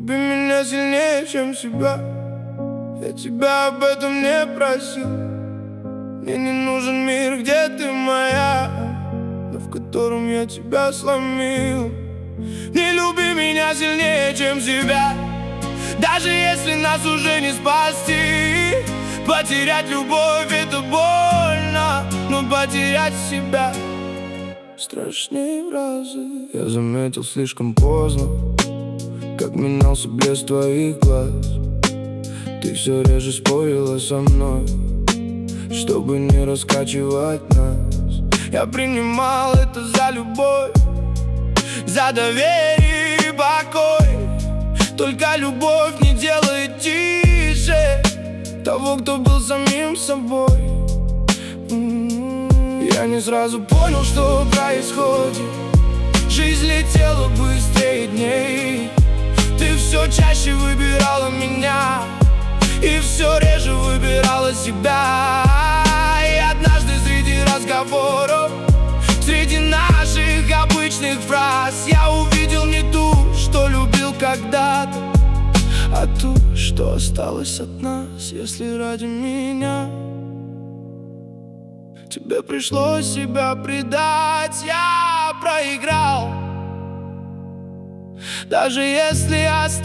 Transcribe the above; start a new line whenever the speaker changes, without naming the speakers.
Люби меня сильнее, чем себя. Я тебя об этом не просил. Мне не нужен мир, где ты моя, но в котором я тебя сломил. Не люби меня сильнее, чем себя. Даже если нас уже не спасти. Потерять любовь — это больно, но потерять себя страшнее в разы. Я заметил слишком поздно, как менялся блеск твоих глаз. Ты все реже спорила со мной, чтобы не раскачивать нас. Я принимал это за любовь, за доверие и покой. Только любовь не делает тише того, кто был самим собой. Я не сразу понял, что происходит. Жизнь летела быстрее дней. Ты все чаще выбирала меня и все реже выбирала себя. И однажды среди разговоров, среди наших обычных фраз, я увидел не ту, что любил когда-то, а ту, что осталось от нас. Если ради меня тебе пришлось себя предать, я проиграл. Даже если остался